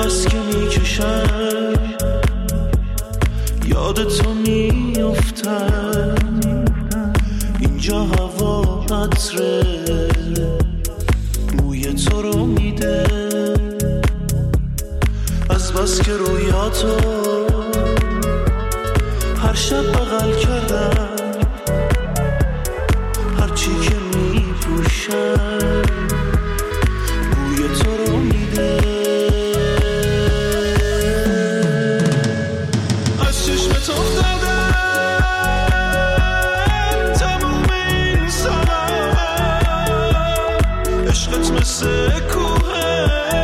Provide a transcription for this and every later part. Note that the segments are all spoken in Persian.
نفس که میکشم یاد تو میافتم. اینجا هوا عطره موی تو رو میده، از بس که رویاتو هر شب بغل کردم. هرچی که میپوشم بوی تو رو میده. از چشمت افتادم تموم این سالم، عشقت مثل کوهه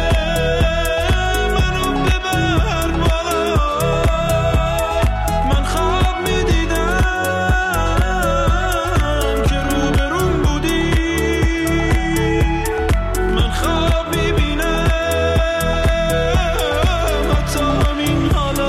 منو ببر بالا. من خواب میدیدم که روبروم بودی، من خواب میبینم حتی همین حالا.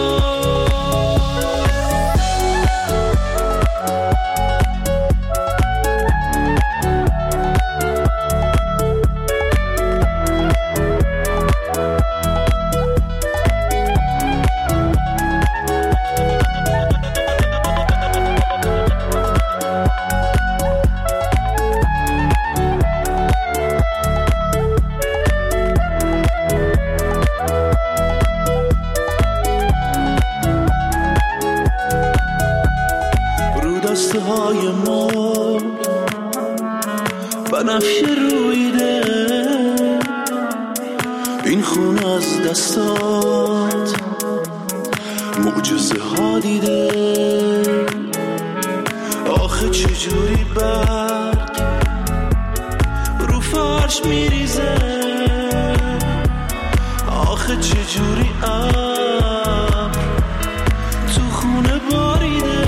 رو دسته های ما بنفشه رویده، این خون از دستات معجزه ها دیده. آخه چجوری برگ رو فرش میریزه، آخه چجوری ابر تو خونه باریده.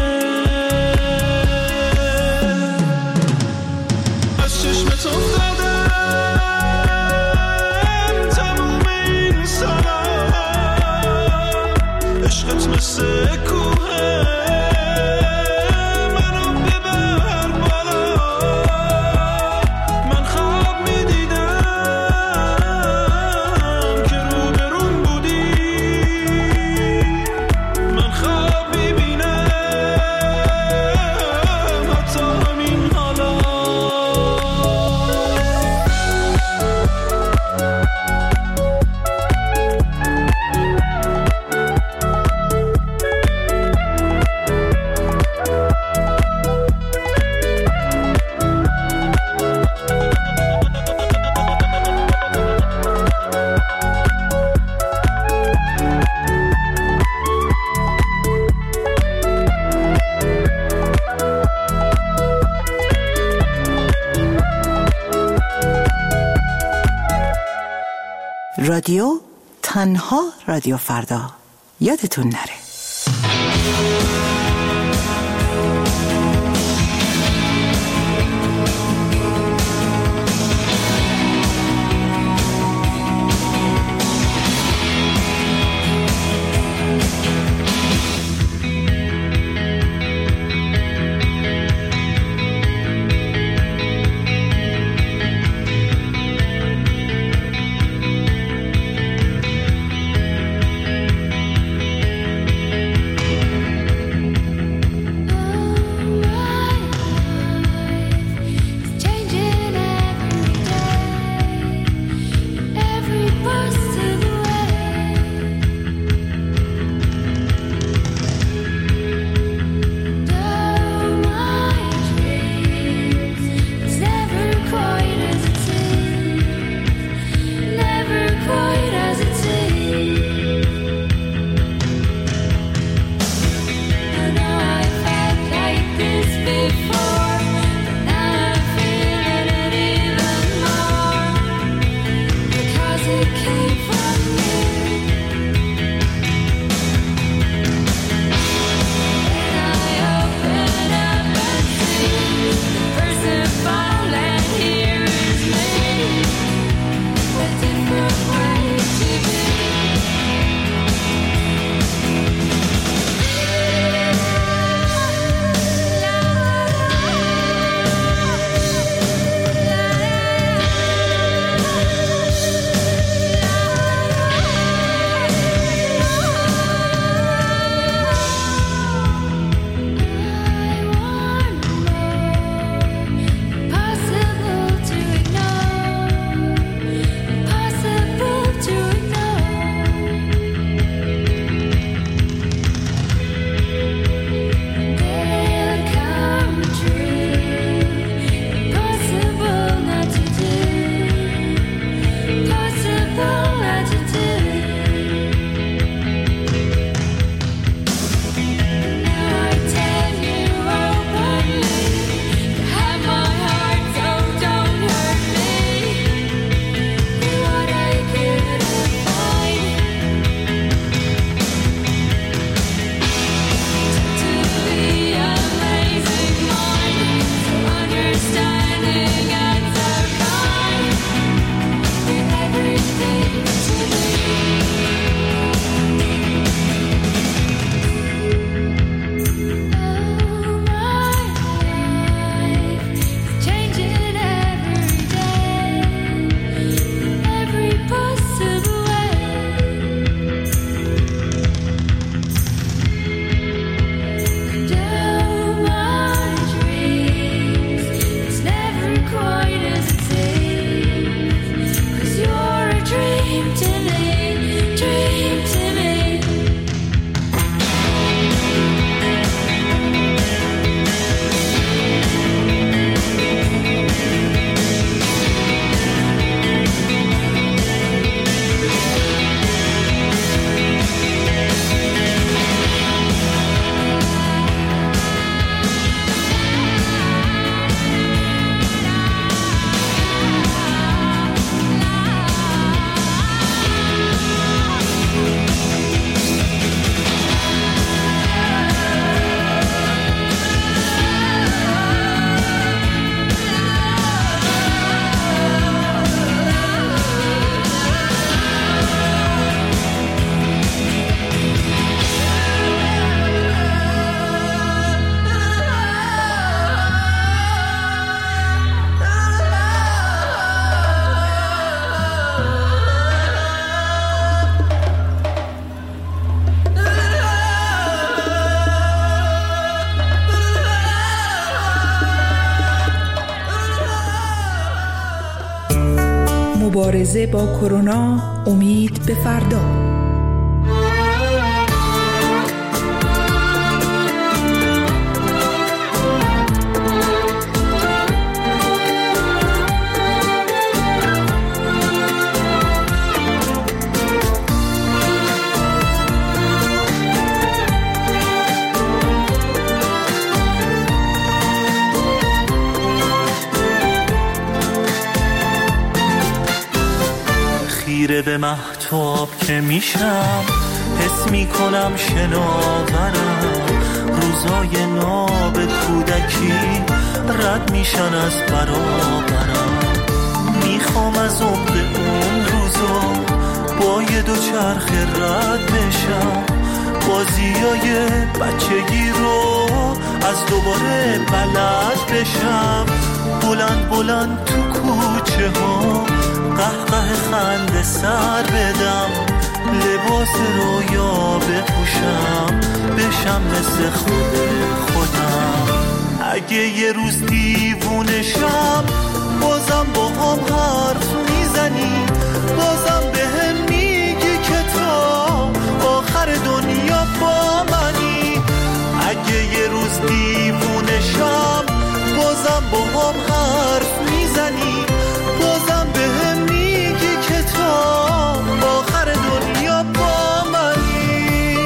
از چشمت افتادم تموم این سالم، عشقت مثل کوهه منو ببر بالا. من خواب میدیدم که روبروم بودی، من خواب میبینم حتی همین حالا. رادیو تنها رادیو فردا، یادتون نره. مبارزه با کرونا، امید به فردا. خیره به مهتاب که میشم، حس میکنم شناورم، روزای ناب کودکی رد میشن از برابرم. میخوام از عمق اون روزا با یه دوچرخ رد بشم، بازیای بچگی رو از دوباره بلد بشم. بلند بلند تو کوچه ها قهقه خنده سر بدم، لباس رویا بپوشم، بشم مثل خودم. اگه یه روز دیوونشم، بازم با هم حرف میزنی، بازم بهم میگی که تا آخر دنیا با منی. اگه یه روز دیوونشم، بازم با هم حرف میزنی، بازم بهم میگی که تا آخر دنیا با منی.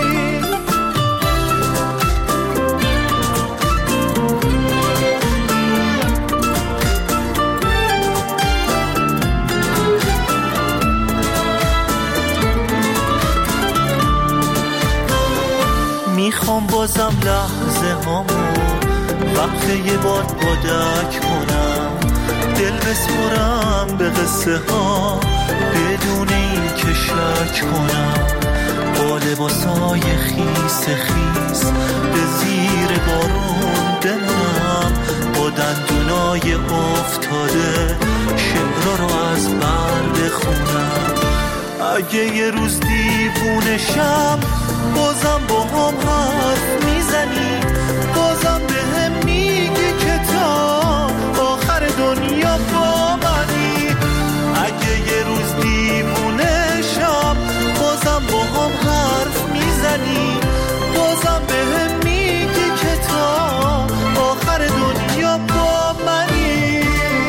میخوام بازم لحظه هامو وقت یه بار پادک کنم، دل بسپرم به قصه ها بدون این که شک کنم. با لباسای خیس خیس به زیر بارون بمونم، با دندونای افتاده شعرها رو از بر بخونم. اگه یه روز دیوونشم، بازم با هم حرف میزنی، بازم بهم میگی که تا آخر دنیا با منی. اگه یه روز دیوونشم، بازم با هم حرف میزنی، بازم بهم میگی که تا آخر دنیا با منی.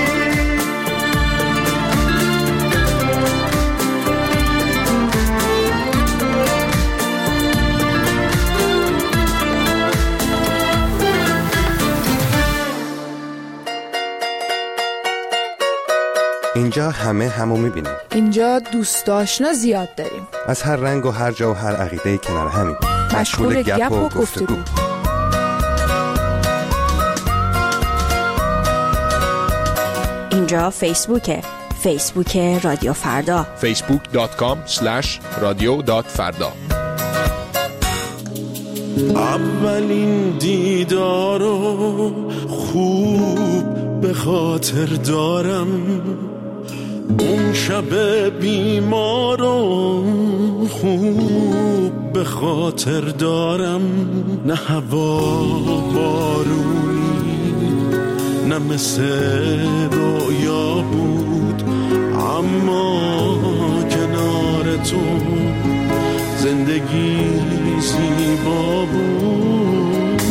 اینجا همه همو میبینیم. اینجا دوست آشنا زیاد داریم، از هر رنگ و هر جا و هر عقیده کنار همین، مشغول گپ و گفتگو. اینجا فیسبوک رادیو فردا، facebook.com/radio.farda. اولین دیدارو خوب به خاطر دارم، اون شب بیمارو خوب به خاطر دارم. نه هوا بارونی، نه مثل رویا بود، اما کنار تو زندگی زیبا بود.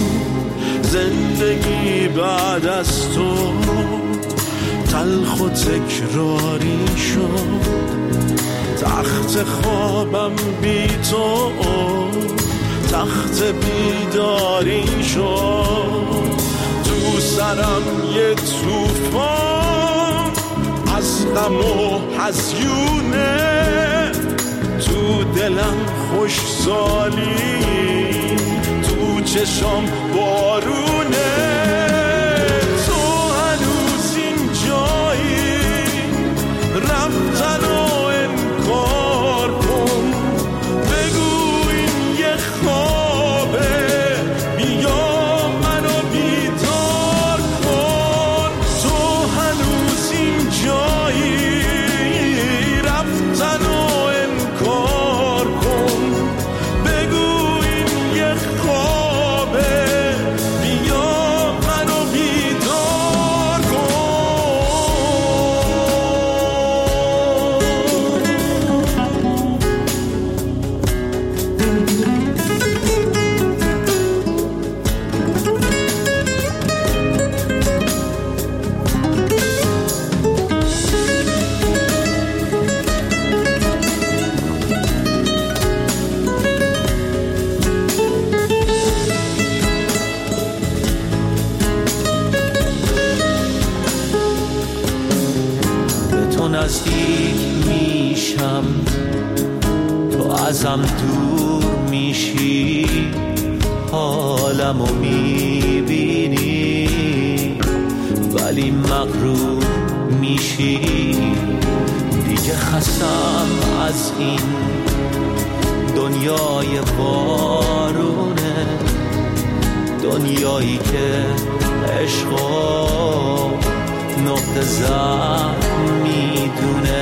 زندگی بعد از تو تلخ و تکراری شد، تخت خوابم بی تو تخت بیداری شد. تو سرم یه طوفان از غم و هزیونه، تو دلم خوشحالی، تو چشم بارونه. تو هنوز این جایی، رفتن و انکار کن، بگو این یه خوابه، بیا منو بیدار کن. تو هنوز این جایی، رفتن و انکار کن، بگو این یه خوابه، بیا منو میشم تو ازم دور میشی، حالمو میبینی ولی مغرور میشی. دیگه خستم از این دنیای بارونه، دنیایی که عشقو نقطه ضعف میدونه.